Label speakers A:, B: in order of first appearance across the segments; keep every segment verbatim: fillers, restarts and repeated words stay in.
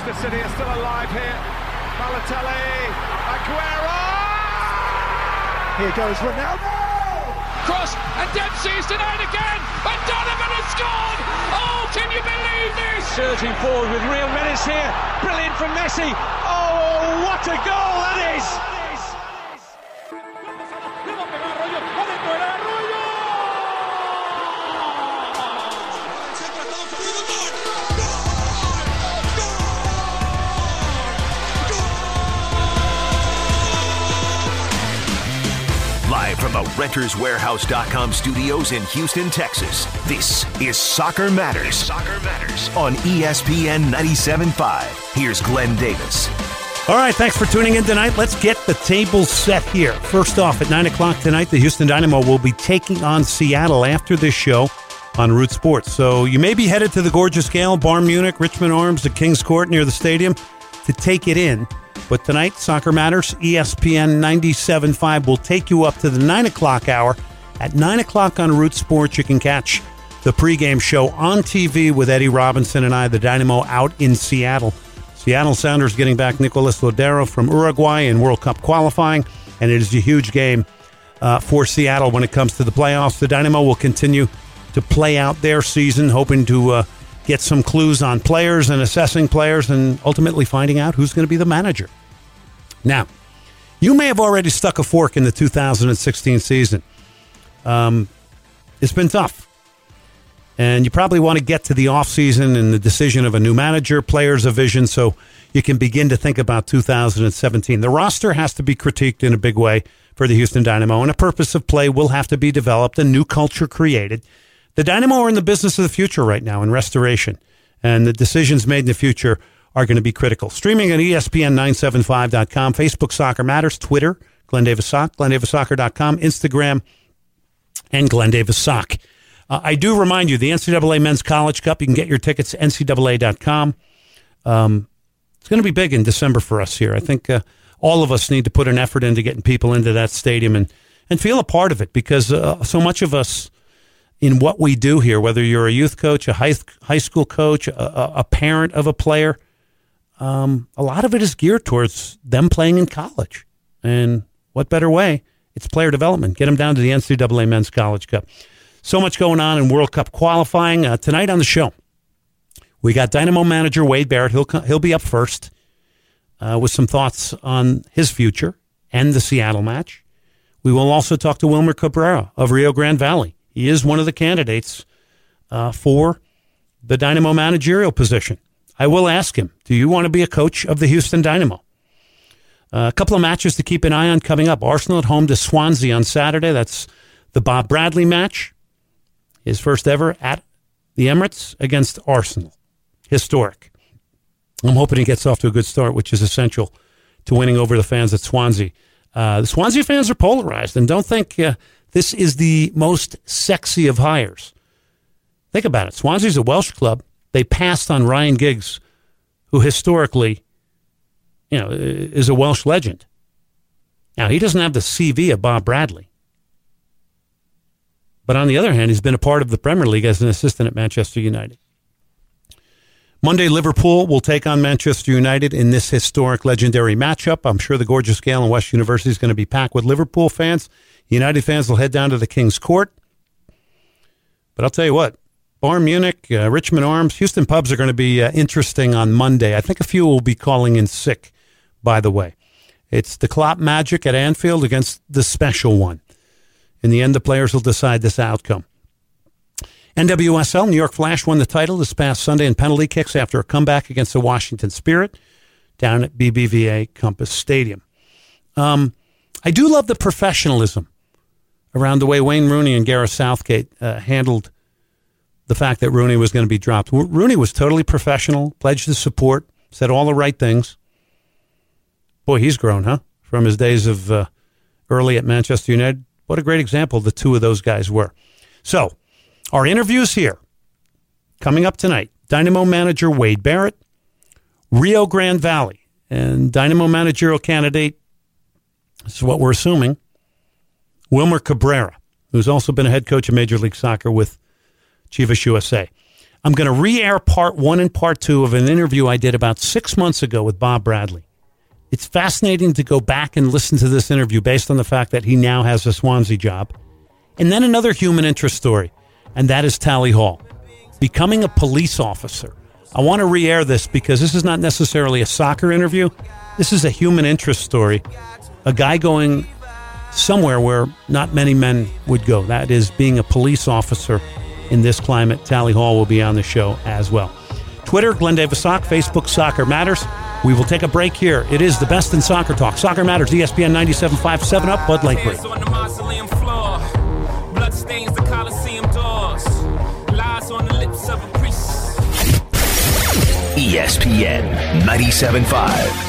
A: Manchester City are still alive here. Balotelli, Aguero! Here goes Ronaldo!
B: Cross, and Dempsey's denied again, and Donovan has scored! Oh, can you believe this?
C: Surging forward with real menace here. Brilliant from Messi. Oh, what a goal that is!
D: Live from the Renters Warehouse dot com studios in Houston, Texas, this is Soccer Matters. Soccer Matters on E S P N ninety-seven point five. Here's Glenn Davis.
E: All right, thanks for tuning in tonight. Let's get the table set here. First off, at nine o'clock tonight, the Houston Dynamo will be taking on Seattle after this show on Root Sports. So you may be headed to the gorgeous Gale, Bayern Munich, Richmond Arms, the King's Court near the stadium to take it in. But tonight, Soccer Matters, E S P N ninety-seven point five will take you up to the nine o'clock hour. At nine o'clock on Root Sports, you can catch the pregame show on T V with Eddie Robinson and I, the Dynamo, out in Seattle. Seattle Sounders getting back Nicolas Lodero from Uruguay in World Cup qualifying, and it is a huge game uh, for Seattle when it comes to the playoffs. The Dynamo will continue to play out their season, hoping to uh, get some clues on players and assessing players and ultimately finding out who's going to be the manager. Now, you may have already stuck a fork in the two thousand sixteen season. Um, it's been tough. And you probably want to get to the offseason and the decision of a new manager, players, a vision, so you can begin to think about two thousand seventeen. The roster has to be critiqued in a big way for the Houston Dynamo, and a purpose of play will have to be developed, a new culture created. The Dynamo are in the business of the future right now, in restoration, and the decisions made in the future are going to be critical. Streaming at E S P N nine seventy-five dot com, Facebook Soccer Matters, Twitter, Glenn Davis Sock, Glenn Davis Soccer dot com, Instagram, and Glenn Davis Sock. Uh, I do remind you, the N C double A Men's College Cup, you can get your tickets at N C double A dot com. Um, it's going to be big in December for us here. I think uh, all of us need to put an effort into getting people into that stadium and, and feel a part of it, because uh, so much of us in what we do here, whether you're a youth coach, a high, high school coach, a, a parent of a player, um, a lot of it is geared towards them playing in college. And what better way? It's player development. Get them down to the N C double A Men's College Cup. So much going on in World Cup qualifying. Uh, tonight on the show, we got Dynamo manager Wade Barrett. He'll he'll be up first uh, with some thoughts on his future and the Seattle match. We will also talk to Wilmer Cabrera of Rio Grande Valley. He is one of the candidates uh, for the Dynamo managerial position. I will ask him, do you want to be a coach of the Houston Dynamo? Uh, a couple of matches to keep an eye on coming up. Arsenal at home to Swansea on Saturday. That's the Bob Bradley match. His first ever at the Emirates against Arsenal. Historic. I'm hoping he gets off to a good start, which is essential to winning over the fans at Swansea. Uh, the Swansea fans are polarized, and don't think uh, this is the most sexy of hires. Think about it. Swansea's a Welsh club. They passed on Ryan Giggs, who historically, you know, is a Welsh legend. Now, he doesn't have the C V of Bob Bradley. But on the other hand, he's been a part of the Premier League as an assistant at Manchester United. Monday, Liverpool will take on Manchester United in this historic, legendary matchup. I'm sure the gorgeous Gale and West University is going to be packed with Liverpool fans. United fans will head down to the King's Court. But I'll tell you what, Bayern Munich, uh, Richmond Arms, Houston pubs are going to be uh, interesting on Monday. I think a few will be calling in sick, by the way. It's the Klopp Magic at Anfield against the Special One. In the end, the players will decide this outcome. N W S L, New York Flash won the title this past Sunday in penalty kicks after a comeback against the Washington Spirit down at B B V A Compass Stadium. Um, I do love the professionalism around the way Wayne Rooney and Gareth Southgate uh, handled the fact that Rooney was going to be dropped. Rooney was totally professional, pledged his support, said all the right things. Boy, he's grown, huh? From his days of uh, early at Manchester United. What a great example the two of those guys were. So, our interviews here, coming up tonight. Dynamo manager Wade Barrett, Rio Grande Valley, and Dynamo managerial candidate, this is what we're assuming, Wilmer Cabrera, who's also been a head coach of Major League Soccer with Chivas U S A. I'm going to re-air part one and part two of an interview I did about six months ago with Bob Bradley. It's fascinating to go back and listen to this interview based on the fact that he now has a Swansea job. And then another human interest story, and that is Tally Hall, becoming a police officer. I want to re-air this because this is not necessarily a soccer interview. This is a human interest story. A guy going somewhere where not many men would go. That is being a police officer in this climate. Tally Hall will be on the show as well. Twitter, Glenn Davis Sock. Facebook, Soccer Matters. We will take a break here. It is the best in soccer talk. Soccer Matters, E S P N ninety-seven point five, seven up, Bud Light break.
F: Blood stains the Coliseum doors. Lies on the lips of a priest.
D: E S P N ninety-seven point five.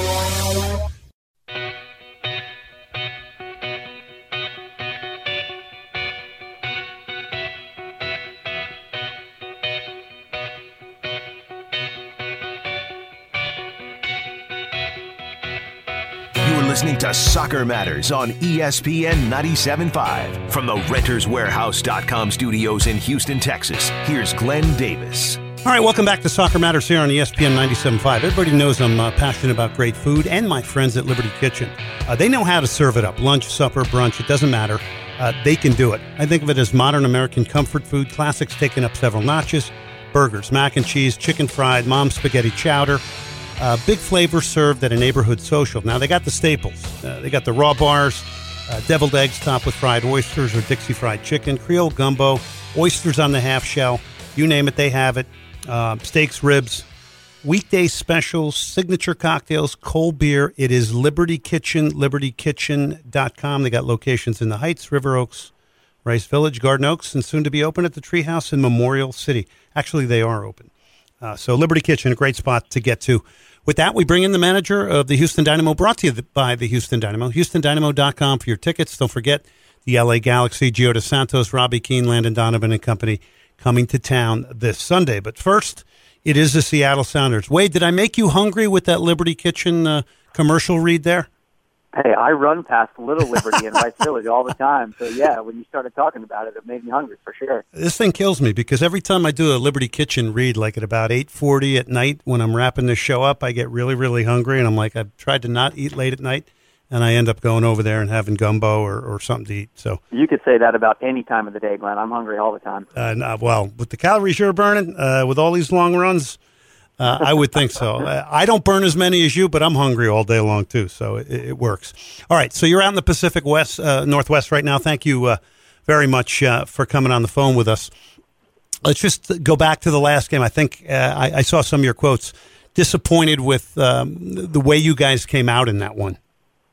D: Listening to Soccer Matters on E S P N ninety-seven point five. From the Renters Warehouse dot com studios in Houston, Texas, here's Glenn Davis.
E: All right, welcome back to Soccer Matters here on E S P N ninety-seven point five. Everybody knows I'm uh, passionate about great food, and my friends at Liberty Kitchen. Uh, they know how to serve it up. Lunch, supper, brunch, it doesn't matter. Uh, they can do it. I think of it as modern American comfort food. Classics taken up several notches. Burgers, mac and cheese, chicken fried, mom's spaghetti chowder. Uh, big flavor served at a neighborhood social. Now, they got the staples. Uh, they got the raw bars, uh, deviled eggs topped with fried oysters or Dixie fried chicken, Creole gumbo, oysters on the half shell. You name it, they have it. Uh, steaks, ribs, weekday specials, signature cocktails, cold beer. It is Liberty Kitchen, liberty kitchen dot com. They got locations in the Heights, River Oaks, Rice Village, Garden Oaks, and soon to be open at the Treehouse in Memorial City. Actually, they are open. Uh, so Liberty Kitchen, a great spot to get to. With that, we bring in the manager of the Houston Dynamo, brought to you by the Houston Dynamo. Houston Dynamo dot com for your tickets. Don't forget the L A Galaxy, Gio Dos Santos, Robbie Keane, Landon Donovan and company coming to town this Sunday. But first, it is the Seattle Sounders. Wade, did I make you hungry with that Liberty Kitchen uh, commercial read there?
G: Hey, I run past Little Liberty in Rice Village all the time. So, yeah, when you started talking about it, it made me hungry for sure.
E: This thing kills me because every time I do a Liberty Kitchen read, like at about eight forty at night when I'm wrapping this show up, I get really, really hungry. And I'm like, I've tried to not eat late at night, and I end up going over there and having gumbo or, or something to eat. So
G: you could say that about any time of the day, Glenn. I'm hungry all the time.
E: Uh, nah, well, with the calories you're burning, uh, with all these long runs, Uh, I would think so. Uh, I don't burn as many as you, but I'm hungry all day long too, so it, it works. All right, so you're out in the Pacific West, uh, Northwest right now. Thank you uh, very much uh, for coming on the phone with us. Let's just go back to the last game. I think uh, I, I saw some of your quotes. Disappointed with um, the way you guys came out in that one.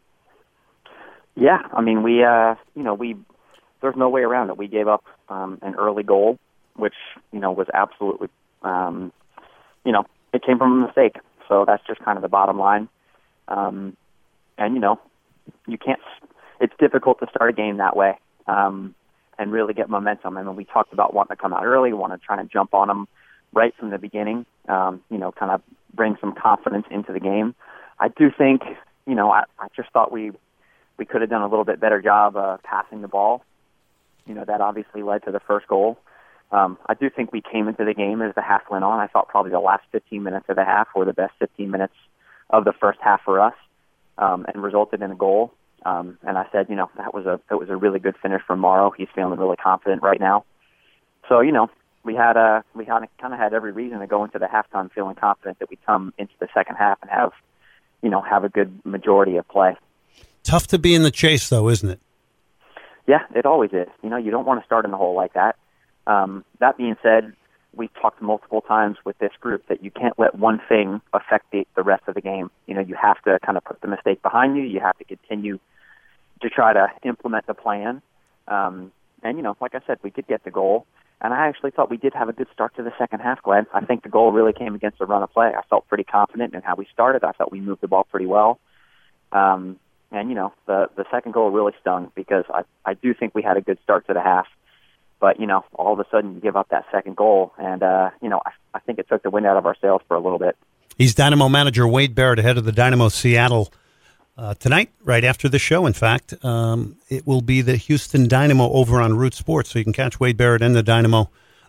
G: Yeah, I mean, we, uh, you know, we there's no way around it. We gave up um, an early goal, which you know was absolutely. Um, You know, it came from a mistake. So that's just kind of the bottom line. Um, and, you know, you can't – it's difficult to start a game that way um, and really get momentum. I mean, we talked about wanting to come out early, wanting to try to jump on them right from the beginning, um, you know, kind of bring some confidence into the game. I do think, you know, I, I just thought we, we could have done a little bit better job uh, passing the ball. You know, that obviously led to the first goal. Um, I do think we came into the game as the half went on. I thought probably the last fifteen minutes of the half were the best fifteen minutes of the first half for us, um, and resulted in a goal. Um, and I said, you know, that was a it was a really good finish from Morrow. He's feeling really confident right now. So, you know, we had a we had kind of had every reason to go into the halftime feeling confident that we come into the second half and have, you know, have a good majority of play.
E: Tough to be in the chase, though, isn't it?
G: Yeah, it always is. You know, you don't want to start in the hole like that. Um, that being said, we've talked multiple times with this group that you can't let one thing affect the, the rest of the game. You know, you have to kind of put the mistake behind you. You have to continue to try to implement the plan. Um, and, you know, like I said, we did get the goal. And I actually thought we did have a good start to the second half, Glenn. I think the goal really came against the run of play. I felt pretty confident in how we started. I felt we moved the ball pretty well. Um, and, you know, the, the second goal really stung because I, I do think we had a good start to the half. But, you know, all of a sudden you give up that second goal. And, uh, you know, I, I think it took the wind out of our sails for a little bit.
E: He's Dynamo manager Wade Barrett ahead of the Dynamo Seattle uh, tonight, right after the show, in fact. Um, it will be the Houston Dynamo over on Root Sports. So you can catch Wade Barrett and the Dynamo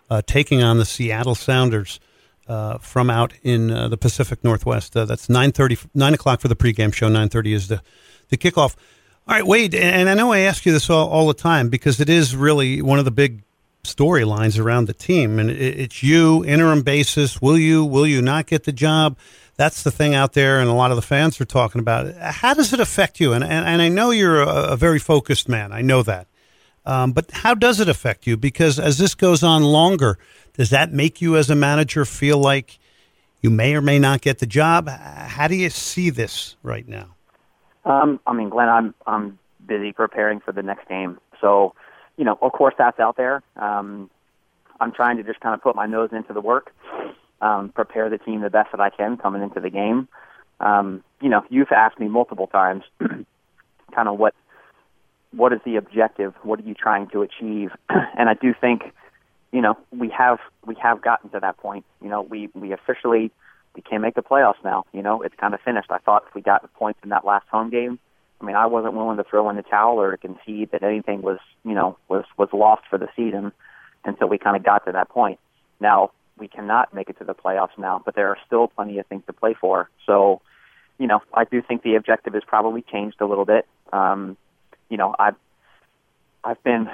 E: uh, taking on the Seattle Sounders uh, from out in uh, the Pacific Northwest. Uh, that's nine thirty, nine o'clock for the pregame show. nine thirty is the, the kickoff. All right, Wade, and I know I ask you this all, all the time because it is really one of the big storylines around the team, and it, it's you, interim basis. Will you, will you not get the job? That's the thing out there, and a lot of the fans are talking about it. How does it affect you? And and, and I know you're a, a very focused man. I know that. Um, but how does it affect you? Because as this goes on longer, does that make you as a manager feel like you may or may not get the job? How do you see this right now?
G: Um, I mean, Glenn, I'm I'm busy preparing for the next game. So, you know, of course that's out there. Um, I'm trying to just kind of put my nose into the work, um, prepare the team the best that I can coming into the game. Um, you know, you've asked me multiple times kind of what what is the objective? What are you trying to achieve? And I do think, you know, we have we have gotten to that point. You know, we, we officially we can't make the playoffs now. You know, it's kind of finished. I thought if we got the points in that last home game, I mean, I wasn't willing to throw in the towel or to concede that anything was, you know, was, was lost for the season until we kind of got to that point. Now, we cannot make it to the playoffs now, but there are still plenty of things to play for. So, you know, I do think the objective has probably changed a little bit. Um, you know, I've, I've been,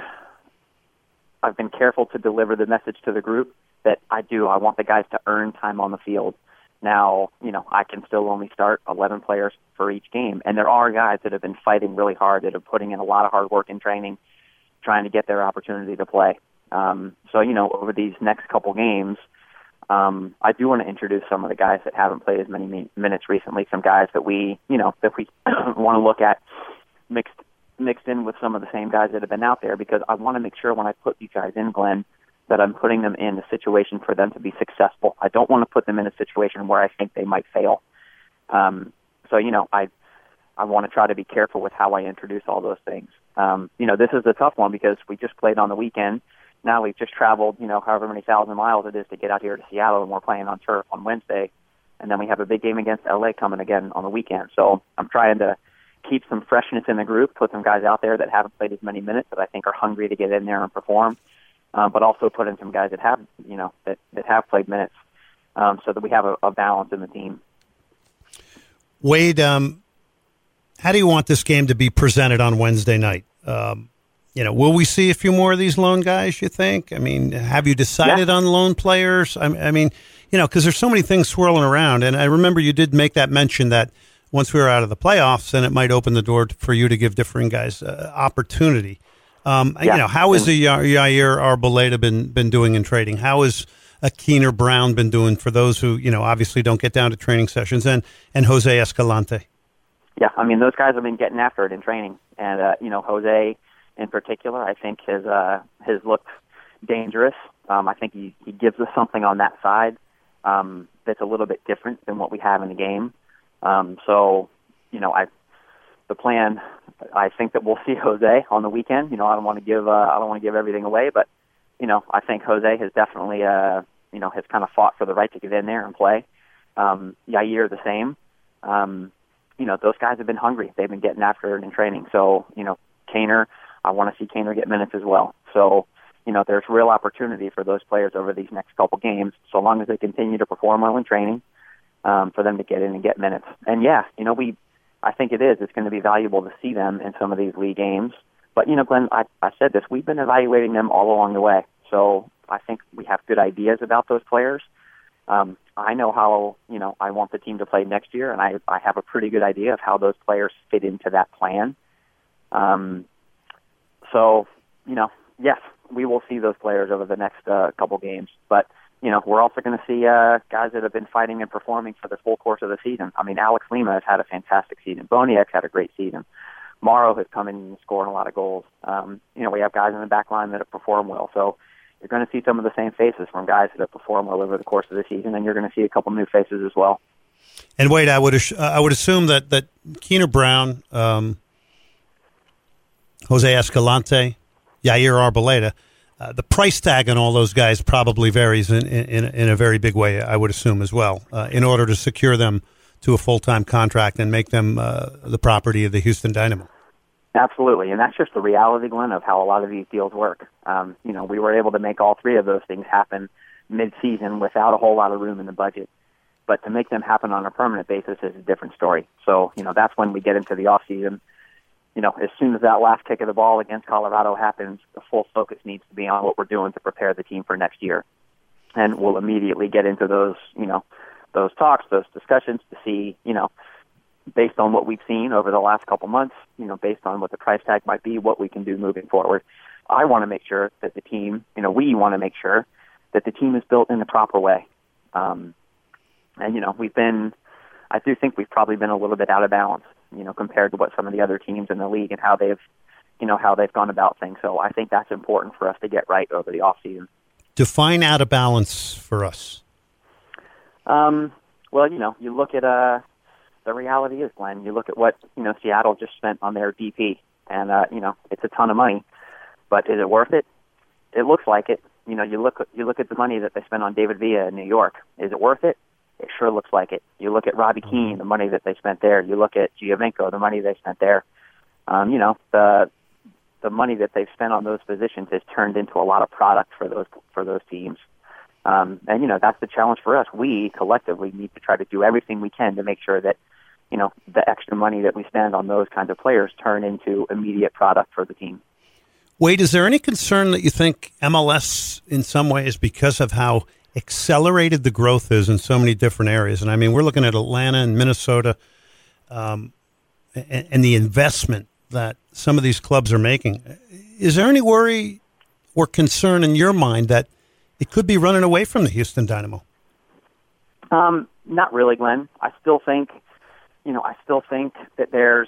G: I've been careful to deliver the message to the group that I do. I want the guys to earn time on the field. Now, you know, I can still only start eleven players for each game. And there are guys that have been fighting really hard, that are putting in a lot of hard work in training, trying to get their opportunity to play. Um, so, you know, over these next couple games, um, I do want to introduce some of the guys that haven't played as many mi- minutes recently, some guys that we, you know, that we want to look at mixed mixed in with some of the same guys that have been out there, because I want to make sure when I put these guys in, Glenn, that I'm putting them in a situation for them to be successful. I don't want to put them in a situation where I think they might fail. Um, so, you know, I I want to try to be careful with how I introduce all those things. Um, you know, this is a tough one because we just played on the weekend. Now we've just traveled, you know, however many thousand miles it is to get out here to Seattle, and we're playing on turf on Wednesday. And then we have a big game against L A coming again on the weekend. So I'm trying to keep some freshness in the group, put some guys out there that haven't played as many minutes that I think are hungry to get in there and perform. Um, but also put in some guys that have, you know, that, that have played minutes, um, so that we have a, a balance in the team.
E: Wade, um, how do you want this game to be presented on Wednesday night? Um, you know, will we see a few more of these lone guys, you think? I mean, have you decided yeah. on lone players? I, I mean, you know, because there's so many things swirling around. And I remember you did make that mention that once we were out of the playoffs, then it might open the door for you to give different guys uh, opportunity. Um, yeah. You know, how has the Yair Arboleda been been doing in trading? How has a Keener Brown been doing for those who, you know, obviously don't get down to training sessions, and, and Jose Escalante?
G: Yeah, I mean, those guys have been getting after it in training. And, uh, you know, Jose in particular, I think has, uh, has looked dangerous. Um, I think he, he gives us something on that side um, that's a little bit different than what we have in the game. Um, so, you know, I the plan, I think that we'll see Jose on the weekend. You know, I don't want to give uh, I don't want to give everything away, but you know, I think Jose has definitely uh, you know has kind of fought for the right to get in there and play. Um, Yair the same. Um, you know, those guys have been hungry. They've been getting after it in training. So you know, Kaner, I want to see Kaner get minutes as well. So you know, there's real opportunity for those players over these next couple games, so long as they continue to perform well in training, um, for them to get in and get minutes. And yeah, you know, we. I think it is. It's going to be valuable to see them in some of these league games. But, you know, Glenn, I, I said this. We've been evaluating them all along the way. So I think we have good ideas about those players. Um, I know how, you know, I want the team to play next year, and I, I have a pretty good idea of how those players fit into that plan. Um, so, you know, yes, we will see those players over the next uh, couple games. But, you know, we're also going to see uh, guys that have been fighting and performing for the full course of the season. I mean, Alex Lima has had a fantastic season. Boniek's had a great season. Morrow has come in and scored a lot of goals. Um, you know, we have guys in the back line that have performed well. So you're going to see some of the same faces from guys that have performed well over the course of the season, and you're going to see a couple new faces as well.
E: And Wade, I would uh, I would assume that, that Keener Brown, um, Jose Escalante, Yair Arboleda, Uh, the price tag on all those guys probably varies in, in, in a very big way, I would assume, as well, uh, in order to secure them to a full-time contract and make them uh, the property of the Houston Dynamo.
G: Absolutely, and that's just the reality, Glenn, of how a lot of these deals work. Um, you know, we were able to make all three of those things happen mid-season without a whole lot of room in the budget. But to make them happen on a permanent basis is a different story. So, you know, that's when we get into the off-season. You know, as soon as that last kick of the ball against Colorado happens, the full focus needs to be on what we're doing to prepare the team for next year. And we'll immediately get into those, you know, those talks, those discussions to see, you know, based on what we've seen over the last couple months, you know, based on what the price tag might be, what we can do moving forward. I want to make sure that the team, you know, we want to make sure that the team is built in the proper way. Um, and, you know, we've been, I do think we've probably been a little bit out of balance, you know, compared to what some of the other teams in the league and how they've, you know, how they've gone about things. So I think that's important for us to get right over the offseason.
E: Define out of balance for us.
G: Um, well, you know, you look at, uh, the reality is, Glenn, you look at what, you know, Seattle just spent on their D P, and, uh, you know, it's a ton of money, but is it worth it? It looks like it. You know, you look, you look at the money that they spent on David Villa in New York. Is it worth it? It sure looks like it. You look at Robbie Keane, the money that they spent there. You look at Giovinco, the money they spent there. Um, you know, the the money that they've spent on those positions has turned into a lot of product for those for those teams. Um, and, you know, that's the challenge for us. We collectively need to try to do everything we can to make sure that, you know, the extra money that we spend on those kinds of players turn into immediate product for the team.
E: Wade, is there any concern that you think M L S in some ways, because of how accelerated the growth is in so many different areas? And I mean, we're looking at Atlanta and Minnesota um, and, and the investment that some of these clubs are making. Is there any worry or concern in your mind that it could be running away from the Houston Dynamo?
G: Um, not really, Glenn. I still think, you know, I still think that there's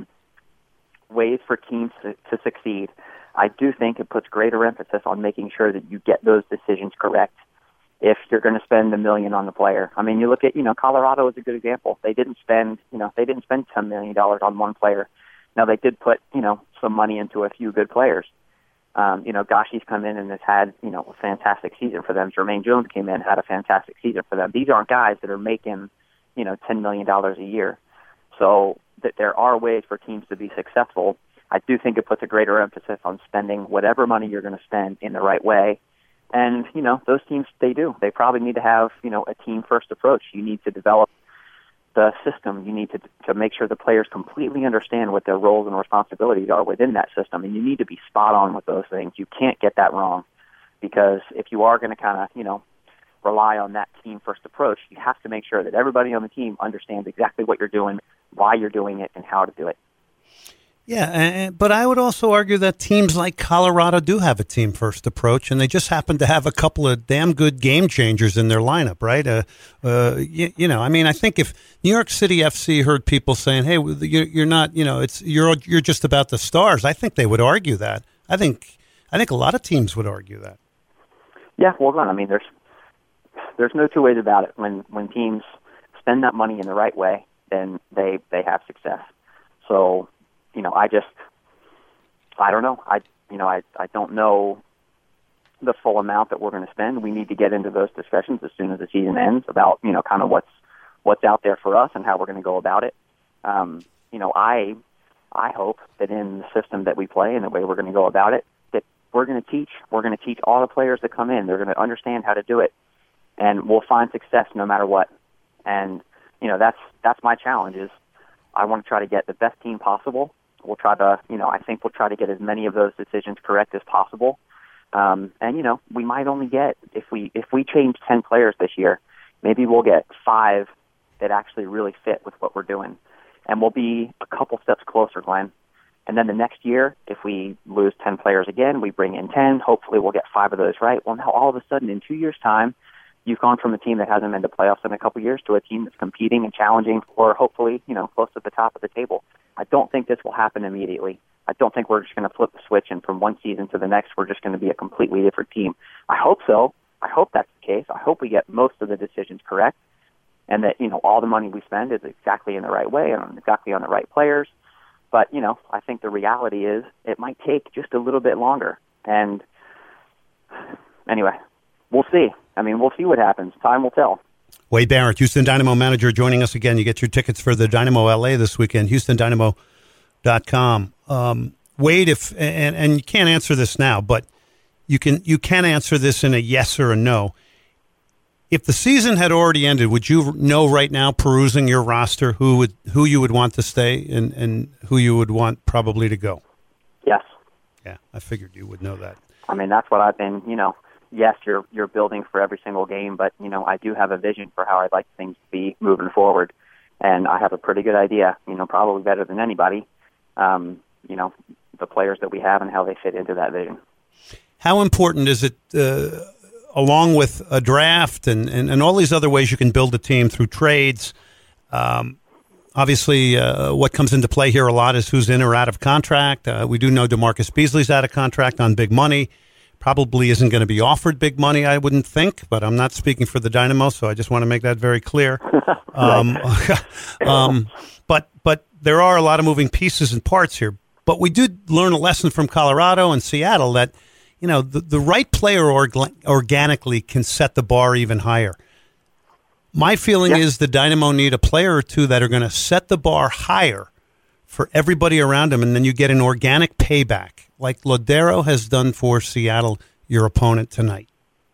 G: ways for teams to, to succeed. I do think it puts greater emphasis on making sure that you get those decisions correct if you're going to spend a million on the player. I mean, you look at, you know, Colorado is a good example. They didn't spend, you know, they didn't spend ten million dollars on one player. Now, they did put, you know, some money into a few good players. Um, you know, Gashi's come in and has had, you know, a fantastic season for them. Jermaine Jones came in and had a fantastic season for them. These aren't guys that are making, you know, ten million dollars a year. So that there are ways for teams to be successful. I do think it puts a greater emphasis on spending whatever money you're going to spend in the right way. And, you know, those teams, they do. They probably need to have, you know, a team-first approach. You need to develop the system. You need to to make sure the players completely understand what their roles and responsibilities are within that system. And you need to be spot on with those things. You can't get that wrong, because if you are going to kind of, you know, rely on that team-first approach, you have to make sure that everybody on the team understands exactly what you're doing, why you're doing it, and how to do it.
E: Yeah, but I would also argue that teams like Colorado do have a team-first approach, and they just happen to have a couple of damn good game changers in their lineup, right? Uh, uh, you, you know, I mean, I think if New York City F C heard people saying, "Hey, you're not, you know, it's you're you're just about the stars," I think they would argue that. I think I think a lot of teams would argue that.
G: Yeah, well, I mean, there's there's no two ways about it. When when teams spend that money in the right way, then they they have success. So, you know, I just, I don't know. I, you know, I, I don't know the full amount that we're going to spend. We need to get into those discussions as soon as the season ends about, you know, kind of what's, what's out there for us and how we're going to go about it. Um, you know, I, I hope that in the system that we play and the way we're going to go about it, that we're going to teach, we're going to teach all the players that come in. They're going to understand how to do it, and we'll find success no matter what. And, you know, that's, that's my challenge is I want to try to get the best team possible. We'll try to, you know, I think we'll try to get as many of those decisions correct as possible. Um, and, you know, we might only get, if we if we change ten players this year, maybe we'll get five that actually really fit with what we're doing. And we'll be a couple steps closer, Glenn. And then the next year, if we lose ten players again, we bring in ten. Hopefully we'll get five of those right. Well, now all of a sudden, in two years' time, you've gone from a team that hasn't been to playoffs in a couple years to a team that's competing and challenging for, hopefully, you know, close to the top of the table. I don't think this will happen immediately. I don't think we're just going to flip the switch and from one season to the next we're just going to be a completely different team. I hope so. I hope that's the case. I hope we get most of the decisions correct and that, you know, all the money we spend is exactly in the right way and exactly on the right players. But, you know, I think the reality is it might take just a little bit longer. And anyway, we'll see. I mean, we'll see what happens. Time will tell.
E: Wade Barrett, Houston Dynamo manager, joining us again. You get your tickets for the Dynamo L A this weekend. Houston Dynamo dot com. Um, Wade, if and, and you can't answer this now, but you can you can answer this in a yes or a no. If the season had already ended, would you know right now, perusing your roster, who would who you would want to stay and, and who you would want probably to go?
G: Yes.
E: Yeah, I figured you would know that.
G: I mean, that's what I've been, you know, yes, you're you're building for every single game, but, you know, I do have a vision for how I'd like things to be moving forward. And I have a pretty good idea, you know, probably better than anybody, um, you know, the players that we have and how they fit into that vision.
E: How important is it, uh, along with a draft and, and, and all these other ways you can build a team through trades? Um, obviously, uh, what comes into play here a lot is who's in or out of contract. Uh, we do know DeMarcus Beasley's out of contract on big money. Probably isn't going to be offered big money, I wouldn't think, but I'm not speaking for the Dynamo, so I just want to make that very clear. um, um, but but there are a lot of moving pieces and parts here. But we did learn a lesson from Colorado and Seattle that, you know, the, the right player org- organically can set the bar even higher. My feeling yeah. is the Dynamo need a player or two that are going to set the bar higher for everybody around them, and then you get an organic payback, like Lodero has done for Seattle, your opponent tonight.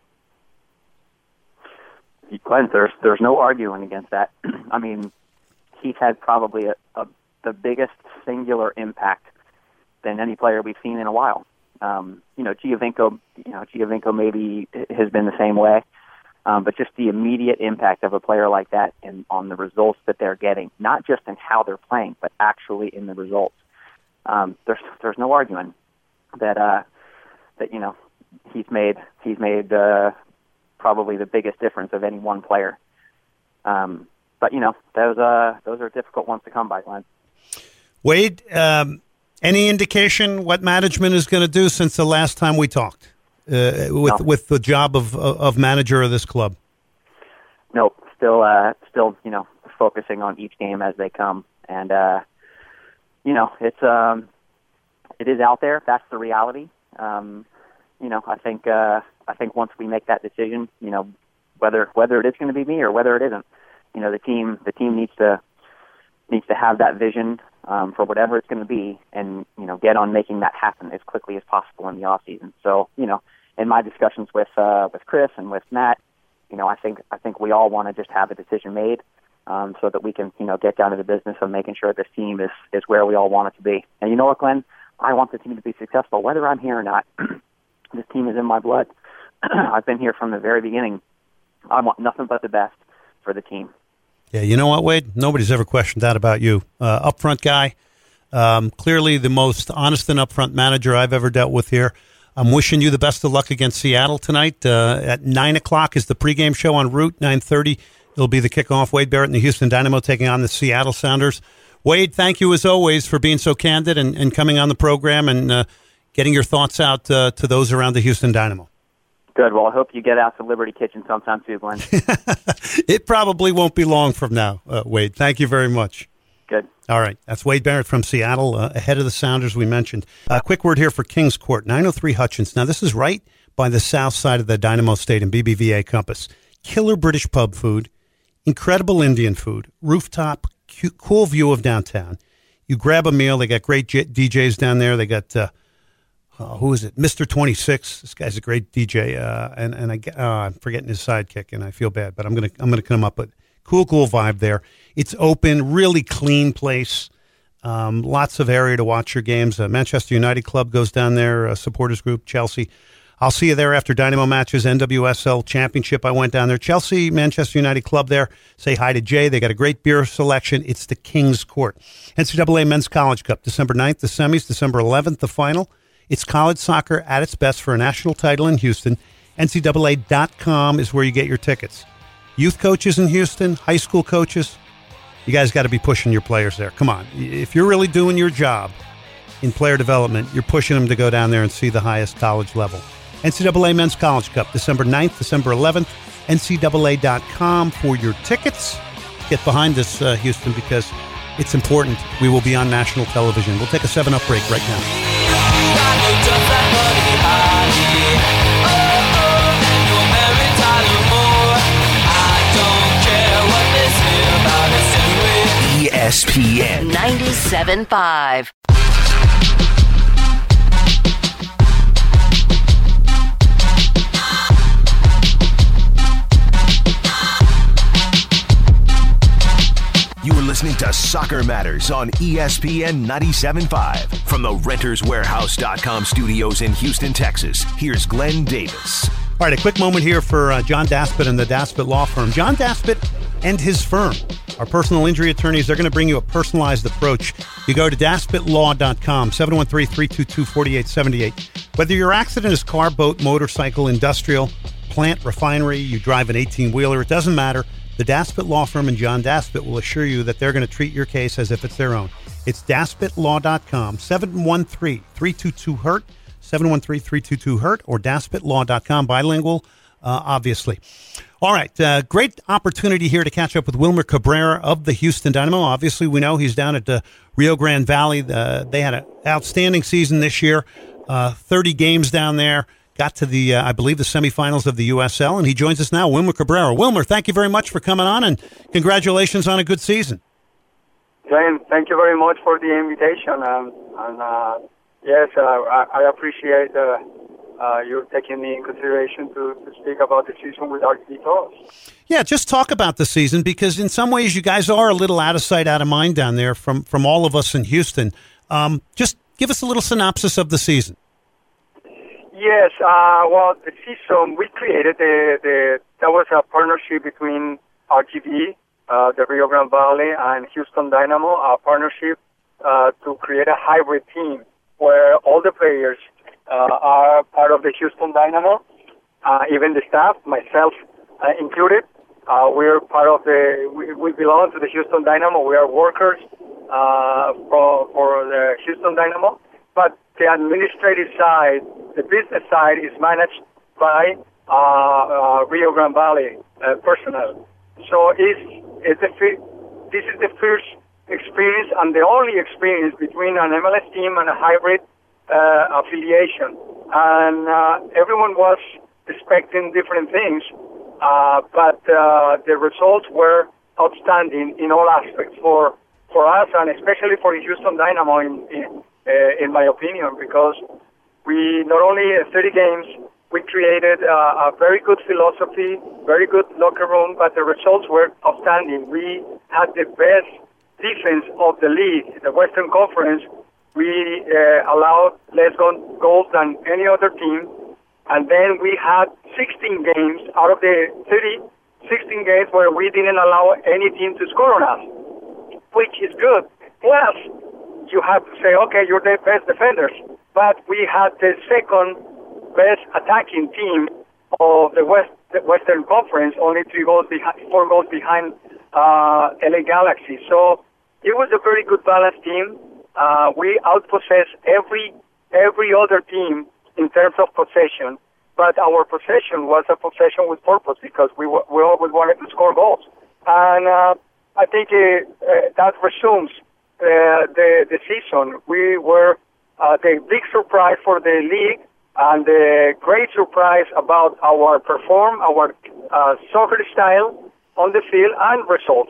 G: Glenn, there's there's no arguing against that. I mean, he's had probably a, a, the biggest singular impact than any player we've seen in a while. Um, you know, Giovinco, you know, Giovinco maybe has been the same way, um, but just the immediate impact of a player like that and on the results that they're getting, not just in how they're playing, but actually in the results. Um, there's there's no arguing that uh, that you know he's made he's made uh, probably the biggest difference of any one player. Um, but you know those uh, those are difficult ones to come by, Glenn.
E: Wade, um, any indication what management is going to do since the last time we talked uh, with
G: no.
E: with the job of of manager of this club?
G: No, still uh, still you know focusing on each game as they come, and uh, you know it's um, it is out there. That's the reality. Um, you know, I think uh, I think once we make that decision, you know, whether whether it is going to be me or whether it isn't, you know, the team the team needs to needs to have that vision um, for whatever it's going to be, and you know, get on making that happen as quickly as possible in the off season. So, you know, in my discussions with uh, with Chris and with Matt, you know, I think I think we all want to just have a decision made, um, so that we can, you know, get down to the business of making sure this team is is where we all want it to be. And you know what, Glenn? I want the team to be successful, whether I'm here or not. This team is in my blood. I've been here from the very beginning. I want nothing but the best for the team.
E: Yeah, you know what, Wade? Nobody's ever questioned that about you. Uh, upfront guy, um, clearly the most honest and upfront manager I've ever dealt with here. I'm wishing you the best of luck against Seattle tonight. Uh, at nine o'clock is the pregame show on Root. nine thirty, it'll be the kickoff. Wade Barrett and the Houston Dynamo taking on the Seattle Sounders. Wade, thank you as always for being so candid and, and coming on the program and uh, getting your thoughts out uh, to those around the Houston Dynamo.
G: Good. Well, I hope you get out to Liberty Kitchen sometime too, Glenn.
E: It probably won't be long from now, uh, Wade. Thank you very much.
G: Good.
E: All right. That's Wade Barrett from Seattle, uh, ahead of the Sounders we mentioned. A uh, quick word here for Kings Court, nine oh three Hutchins. Now, this is right by the south side of the Dynamo Stadium, B B V A Compass. Killer British pub food, incredible Indian food, rooftop, cu- cool view of downtown. You grab a meal. They got great J- D Js down there. They got... Uh, Uh, who is it? Mister twenty-six. This guy's a great D J, uh, and and I uh, I'm forgetting his sidekick, and I feel bad, but I'm gonna I'm gonna come up with cool cool vibe there. It's open, really clean place, um, lots of area to watch your games. Uh, Manchester United Club goes down there, uh, supporters group, Chelsea. I'll see you there after Dynamo matches, N W S L Championship. I went down there. Chelsea, Manchester United Club there. Say hi to Jay. They got a great beer selection. It's the Kings Court. N C double A Men's College Cup, December ninth, the semis, December eleventh, the final. It's college soccer at its best for a national title in Houston. N C double A dot com is where you get your tickets. Youth coaches in Houston, high school coaches, you guys got to be pushing your players there. Come on. If you're really doing your job in player development, you're pushing them to go down there and see the highest college level. N C double A Men's College Cup, December ninth, December eleventh, N C double A dot com for your tickets. Get behind us, uh, Houston, because it's important. We will be on national television. We'll take a seven-up break right now.
D: E S P N
H: ninety-seven point five.
D: You are listening to Soccer Matters on E S P N ninety-seven point five. From the Renters Warehouse dot com studios in Houston, Texas, here's Glenn Davis.
E: All right, a quick moment here for uh, John Daspit and the Daspit Law Firm. John Daspit and his firm are personal injury attorneys. They're going to bring you a personalized approach. You go to daspit law dot com, seven one three, three two two, four eight seven eight. Whether your accident is car, boat, motorcycle, industrial, plant, refinery, you drive an eighteen-wheeler, it doesn't matter. The Daspit Law Firm and John Daspit will assure you that they're going to treat your case as if it's their own. It's daspit law dot com, seven one three, three two two, hurt, seven one three, three two two, hurt, or daspit law dot com, bilingual, uh, obviously. All right, uh, great opportunity here to catch up with Wilmer Cabrera of the Houston Dynamo. Obviously, we know he's down at the Rio Grande Valley. Uh, they had an outstanding season this year, uh, thirty games down there. Got to the, uh, I believe, the semifinals of the U S L, and he joins us now, Wilmer Cabrera. Wilmer, thank you very much for coming on, and congratulations on a good season.
I: Glenn, thank you very much for the invitation, um, and uh, yes, uh, I, I appreciate uh, uh, you taking me in consideration to, to speak about the season with our details.
E: Yeah, just talk about the season, because in some ways you guys are a little out of sight, out of mind down there from, from all of us in Houston. Um, just give us a little synopsis of the season.
I: Yes, uh, well, the season we created, the, the that was a partnership between R G V, uh, the Rio Grande Valley, and Houston Dynamo, a partnership uh, to create a hybrid team where all the players uh, are part of the Houston Dynamo, uh, even the staff, myself uh, included. Uh, we're part of the, we, we belong to the Houston Dynamo. We are workers uh, for, for the Houston Dynamo, but the administrative side, the business side, is managed by uh, uh, Rio Grande Valley uh, personnel. So it's, it's the, this is the first experience and the only experience between an M L S team and a hybrid uh, affiliation. And uh, everyone was expecting different things, uh, but uh, the results were outstanding in all aspects for for us, and especially for the Houston Dynamo, in, in, uh, in my opinion, because we not only uh, thirty games, we created uh, a very good philosophy, very good locker room, but the results were outstanding. We had the best defense of the league, the Western Conference. We uh, allowed less goals than any other team, and then we had sixteen games out of the thirty, sixteen games where we didn't allow any team to score on us, which is good. Plus, you have to say, okay, you're the best defenders, but we had the second best attacking team of the West, the Western Conference, only three goals behind, four goals behind uh, L A Galaxy. So it was a very good balanced team. Uh, we outpossessed every every other team in terms of possession, but our possession was a possession with purpose because we w- we always wanted to score goals. And uh, I think uh, uh, that resumes uh, the the season. We were uh, the big surprise for the league, and the great surprise about our perform, our uh, soccer style on the field and results.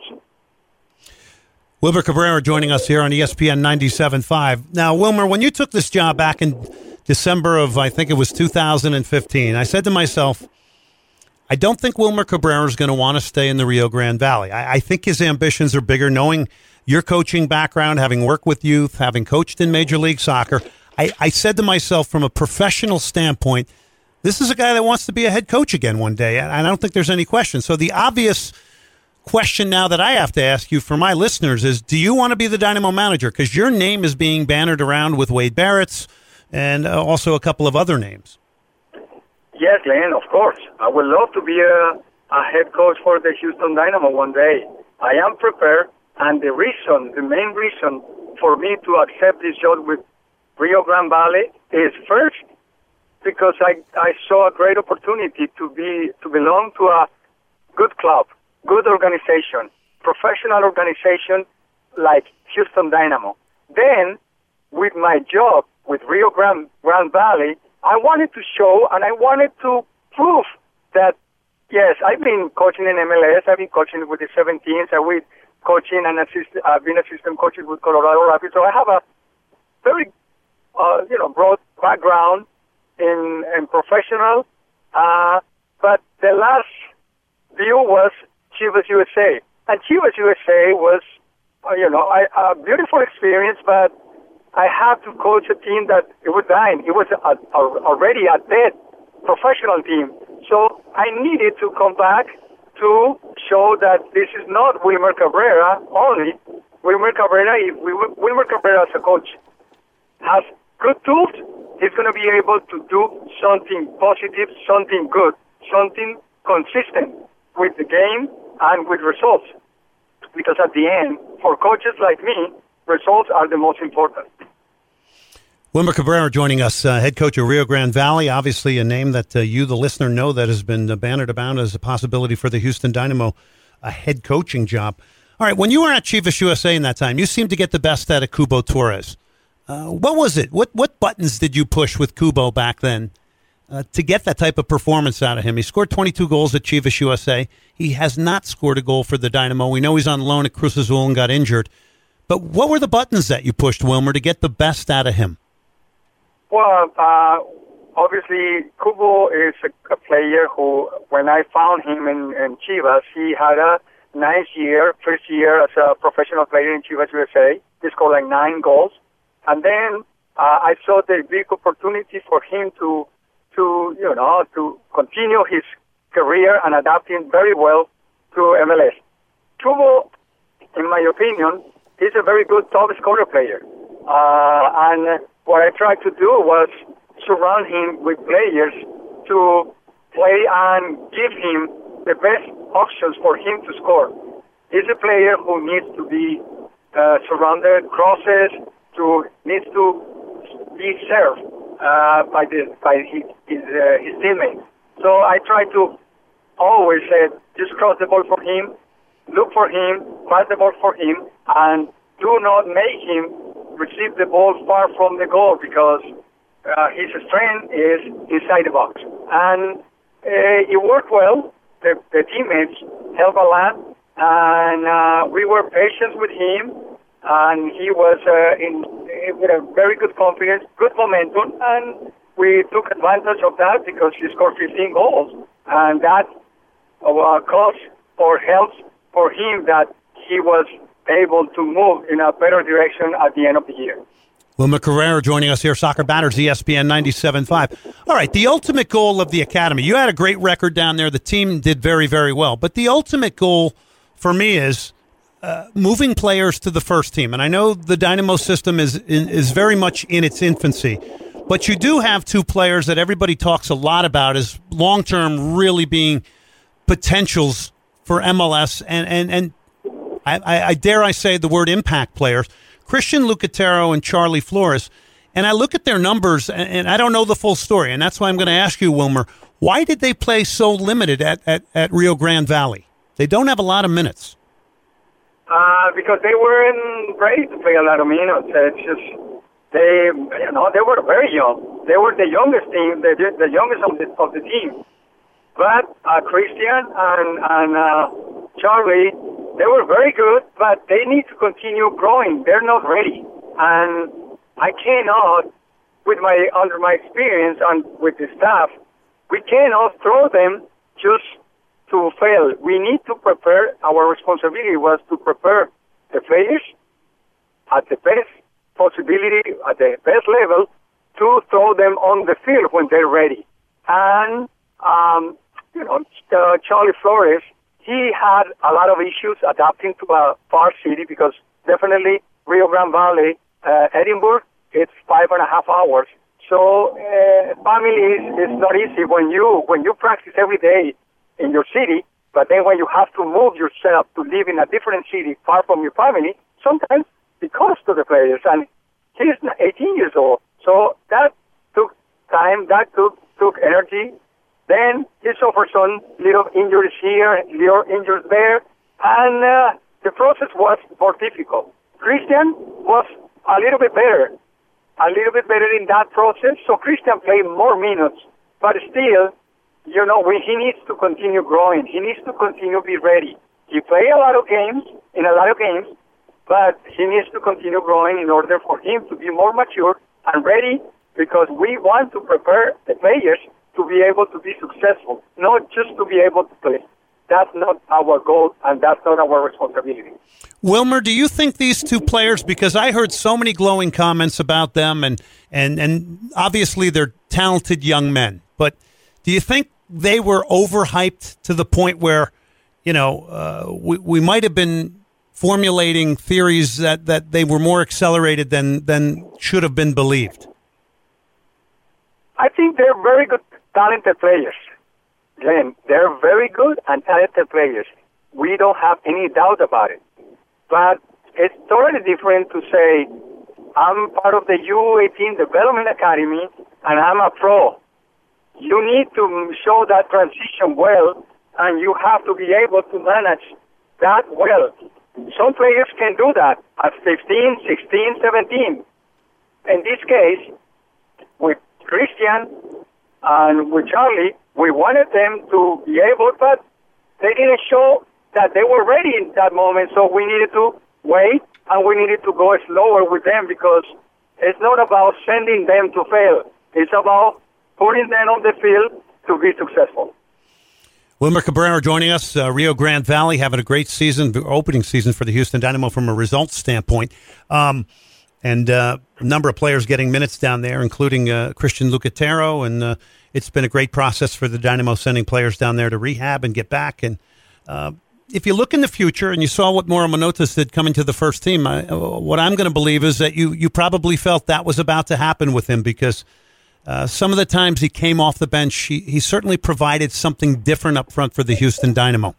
E: Wilmer Cabrera joining us here on E S P N ninety-seven point five. Now, Wilmer, when you took this job back in December of, I think it was two thousand fifteen, I said to myself, I don't think Wilmer Cabrera is going to want to stay in the Rio Grande Valley. I, I think his ambitions are bigger, knowing your coaching background, having worked with youth, having coached in Major League Soccer. I, I said to myself, from a professional standpoint, this is a guy that wants to be a head coach again one day, and I don't think there's any question. So the obvious question now that I have to ask you for my listeners is, do you want to be the Dynamo manager? Because your name is being bannered around with Wade Barrett's and uh, also a couple of other names.
I: Yes, Glenn, of course. I would love to be a, a head coach for the Houston Dynamo one day. I am prepared, and the reason, the main reason for me to accept this job with Rio Grande Valley is, first, because I, I saw a great opportunity to be to belong to a good club, good organization, professional organization like Houston Dynamo. Then, with my job with Rio Grande, Grande Valley, I wanted to show and I wanted to prove that, yes, I've been coaching in M L S, I've been coaching with the seventeens, and with coaching and assist, uh, being assistant coaches with Colorado Rapids. So I have a very, uh, you know, broad background in, in professional. Uh, but the last view was Chivas U S A. And Chivas U S A was, uh, you know, I, a beautiful experience, but I had to coach a team that it was dying. It was a, a, already a dead professional team. So I needed to come back to show that this is not Wilmer Cabrera only. Wilmer Cabrera, if Wilmer Cabrera as a coach has good tools, he's going to be able to do something positive, something good, something consistent with the game and with results. Because at the end, for coaches like me, results are the most important.
E: Wilmer Cabrera joining us, uh, head coach of Rio Grande Valley, obviously a name that uh, you, the listener, know that has been uh, bannered about as a possibility for the Houston Dynamo, a head coaching job. All right, when you were at Chivas U S A in that time, you seemed to get the best out of Cubo Torres. Uh, what was it? What what buttons did you push with Cubo back then uh, to get that type of performance out of him? He scored twenty-two goals at Chivas U S A. He has not scored a goal for the Dynamo. We know he's on loan at Cruz Azul and got injured. But what were the buttons that you pushed, Wilmer, to get the best out of him?
I: Well, uh, obviously, Cubo is a, a player who, when I found him in, in Chivas, he had a nice year, first year as a professional player in Chivas U S A. He scored like nine goals. And then uh, I saw the big opportunity for him to, to, you know, to continue his career and adapting very well to M L S. Cubo, in my opinion, is a very good top scorer player. Uh, and what I tried to do was surround him with players to play and give him the best options for him to score. He's a player who needs to be uh, surrounded, crosses, to needs to be served uh, by the by his his, uh, his teammates. So I try to always say, just cross the ball for him, look for him, pass the ball for him, and do not make him receive the ball far from the goal because uh, his strength is inside the box. And uh, it worked well. The, the teammates helped a lot, and uh, we were patient with him, and he was uh, in with a very good confidence, good momentum, and we took advantage of that because he scored fifteen goals, and that uh, caused or helped for him that he was able to move in a better direction at the end of the year.
E: Wilmer Cabrera joining us here, Soccer Batters, E S P N ninety-seven point five. All right, the ultimate goal of the academy. You had a great record down there. The team did very, very well. But the ultimate goal for me is uh, moving players to the first team. And I know the Dynamo system is is very much in its infancy. But you do have two players that everybody talks a lot about as long-term really being potentials for M L S. And, and, and I, I, I dare I say the word impact players. Christian Lucatero and Charlie Flores, and I look at their numbers, and, and I don't know the full story, and that's why I'm going to ask you, Wilmer, why did they play so limited at, at, at Rio Grande Valley? They don't have a lot of minutes.
I: Uh, because they weren't ready to play a lot of minutes. It's just, they, you know, they were very young. They were the youngest team, the, the youngest of the, of the team. But uh, Christian and, and uh, Charlie, they were very good, but they need to continue growing. They're not ready. And I cannot, with my under my experience and with the staff, we cannot throw them just to fail. We need to prepare. Our responsibility was to prepare the players at the best possibility, at the best level, to throw them on the field when they're ready. And, um, you know, uh, Charlie Flores, he had a lot of issues adapting to a far city because definitely Rio Grande Valley, uh, Edinburgh, it's five and a half hours. So uh, family is, is not easy when you when you practice every day in your city, but then when you have to move yourself to live in a different city far from your family, sometimes it costs to the players. And he's eighteen years old, so that took time, that took took energy. Then he suffered some little injuries here, little injuries there, and uh, the process was more difficult. Christian was a little bit better, a little bit better in that process, so Christian played more minutes, but still, you know, we, he needs to continue growing. He needs to continue to be ready. He played a lot of games in a lot of games, but he needs to continue growing in order for him to be more mature and ready, because we want to prepare the players to be able to be successful, not just to be able to play. That's not our goal, and that's not our responsibility.
E: Wilmer, do you think these two players, because I heard so many glowing comments about them, and, and, and obviously they're talented young men, but do you think they were overhyped to the point where, you know, uh, we, we might have been formulating theories that, that they were more accelerated than, than should have been believed?
I: I think they're very good, talented players. Glenn, they're very good and talented players. We don't have any doubt about it. But it's totally different to say, I'm part of the U eighteen Development Academy and I'm a pro. You need to show that transition well, and you have to be able to manage that well. Some players can do that at fifteen, sixteen, seventeen. In this case, with Christian and with Charlie, we wanted them to be able, but they didn't show that they were ready in that moment, so we needed to wait, and we needed to go slower with them, because it's not about sending them to fail. It's about putting them on the field to be successful.
E: Wilmer Cabrera joining us, uh, Rio Grande Valley, having a great season, opening season for the Houston Dynamo from a results standpoint. Um, and uh, a number of players getting minutes down there, including uh, Christian Lucatero, and uh, it's been a great process for the Dynamo sending players down there to rehab and get back. And uh, if you look in the future, and you saw what Mauro Manotas did coming to the first team, I, what I'm going to believe is that you, you probably felt that was about to happen with him, because uh, some of the times he came off the bench, he, he certainly provided something different up front for the Houston Dynamo.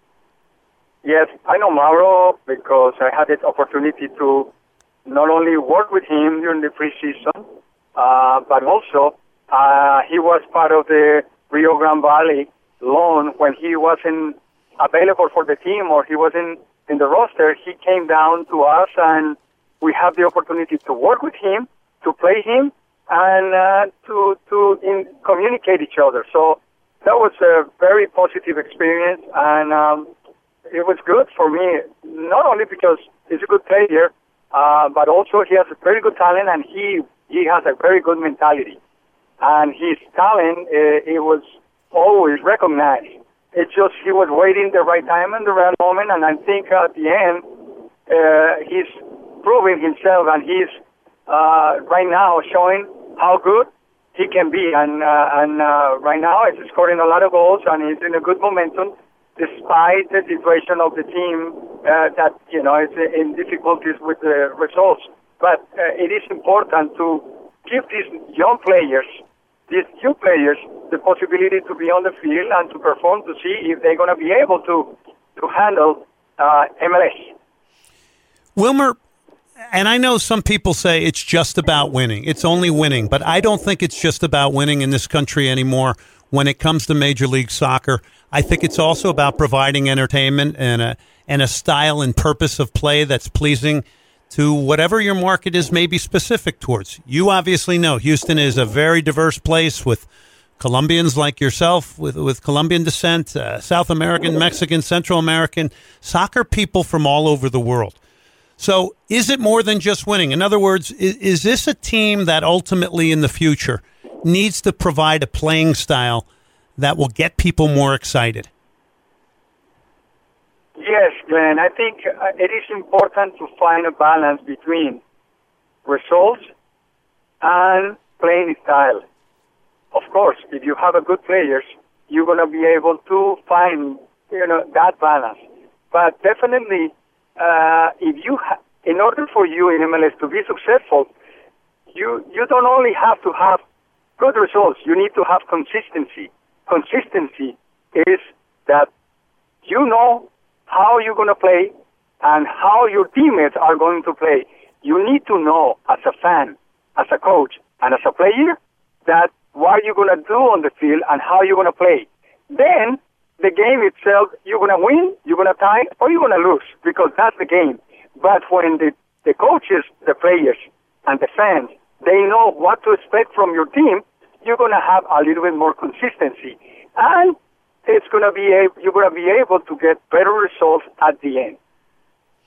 I: Yes, I know Mauro because I had the opportunity to not only work with him during the preseason, uh, but also uh, he was part of the Rio Grande Valley loan when he wasn't available for the team or he wasn't in the roster. He came down to us, and we have the opportunity to work with him, to play him, and uh, to to in, communicate each other. So that was a very positive experience, and um, it was good for me, not only because he's a good player, uh, but also he has a very good talent, and he he has a very good mentality. And his talent, uh, it was always recognized. It's just he was waiting the right time and the right moment, and I think at the end, uh, he's proving himself, and he's uh, right now showing how good he can be. And uh, and uh, right now, he's scoring a lot of goals, and he's in a good momentum, despite the situation of the team uh, that, you know, is in difficulties with the results. But uh, it is important to give these young players, these new players, the possibility to be on the field and to perform, to see if they're going to be able to to handle uh, M L S.
E: Wilmer, and I know some people say it's just about winning. It's only winning, but I don't think it's just about winning in this country anymore when it comes to Major League Soccer. I think it's also about providing entertainment and a and a style and purpose of play that's pleasing to whatever your market is maybe specific towards. You obviously know Houston is a very diverse place with Colombians like yourself, with, with Colombian descent, uh, South American, Mexican, Central American, soccer people from all over the world. So is it more than just winning? In other words, is, is this a team that ultimately in the future needs to provide a playing style that will get people more excited?
I: Yes, Glenn. I think uh, it is important to find a balance between results and playing style. Of course, if you have a good players, you're going to be able to find, you know, that balance. But definitely, uh, if you, ha- in order for you in M L S to be successful, you you don't only have to have good results. You need to have consistency. Consistency is that you know how you're going to play and how your teammates are going to play. You need to know as a fan, as a coach, and as a player that what you're going to do on the field and how you're going to play. Then the game itself, you're going to win, you're going to tie, or you're going to lose, because that's the game. But when the, the coaches, the players, and the fans, they know what to expect from your team, you're going to have a little bit more consistency. And it's going to be able, you're going to be able to get better results at the end.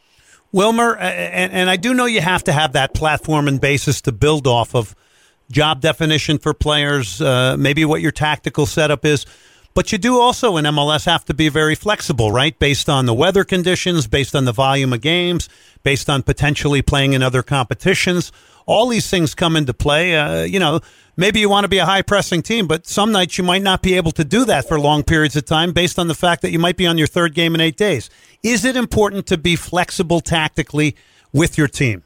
E: Wilmer, and, and I do know you have to have that platform and basis to build off of, job definition for players, uh, maybe what your tactical setup is. But you do also in M L S have to be very flexible, right? Based on the weather conditions, based on the volume of games, based on potentially playing in other competitions. All these things come into play. Uh, you know, maybe you want to be a high-pressing team, but some nights you might not be able to do that for long periods of time based on the fact that you might be on your third game in eight days. Is it important to be flexible tactically with your team?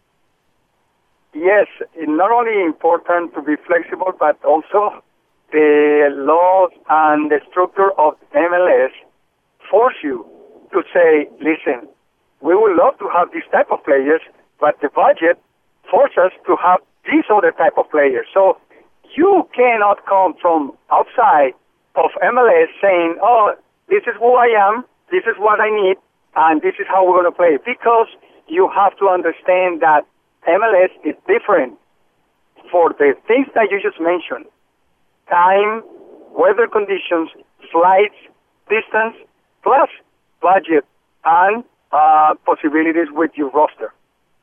I: Yes, it's not only important to be flexible, but also the laws and the structure of M L S force you to say, listen, we would love to have this type of players, but the budget forces us to have these other type of players. So you cannot come from outside of M L S saying, oh, this is who I am, this is what I need, and this is how we're going to play. Because you have to understand that M L S is different for the things that you just mentioned. Time, weather conditions, flights, distance, plus budget and uh, possibilities with your roster.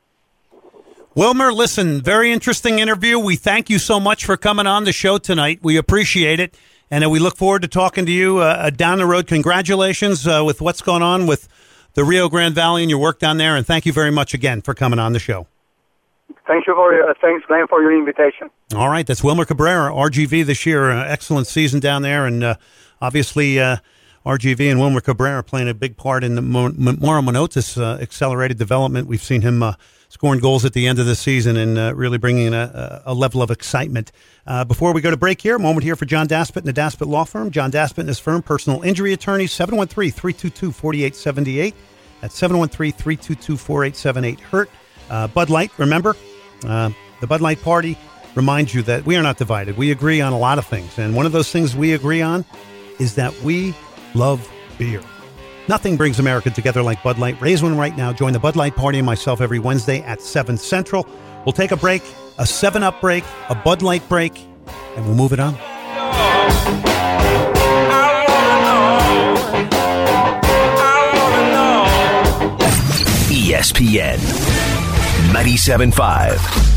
E: Wilmer, listen, very interesting interview. We thank you so much for coming on the show tonight. We appreciate it, and uh, we look forward to talking to you uh, down the road. Congratulations uh, with what's going on with the Rio Grande Valley and your work down there, and thank you very much again for coming on the show.
I: Thank you for your, uh, thanks, Glenn, for your invitation.
E: All right, that's Wilmer Cabrera, R G V this year. Uh, excellent season down there, and uh, obviously uh, R G V and Wilmer Cabrera playing a big part in the Moro Manotas uh, accelerated development. We've seen him uh, scoring goals at the end of the season and uh, really bringing a, a level of excitement. Uh, before we go to break here, a moment here for John Daspit and the Daspit Law Firm. John Daspit and his firm, personal injury attorney, seven one three, three two two, four eight seven eight. That's seven one three, three two two, four eight seven eight. Hurt. Uh, Bud Light, remember, uh, the Bud Light Party reminds you that we are not divided. We agree on a lot of things. And one of those things we agree on is that we love beer. Nothing brings America together like Bud Light. Raise one right now. Join the Bud Light Party and myself every Wednesday at seven Central. We'll take a break, a seven up break, a Bud Light break, and we'll move it on.
D: E S P N ninety-seven point five.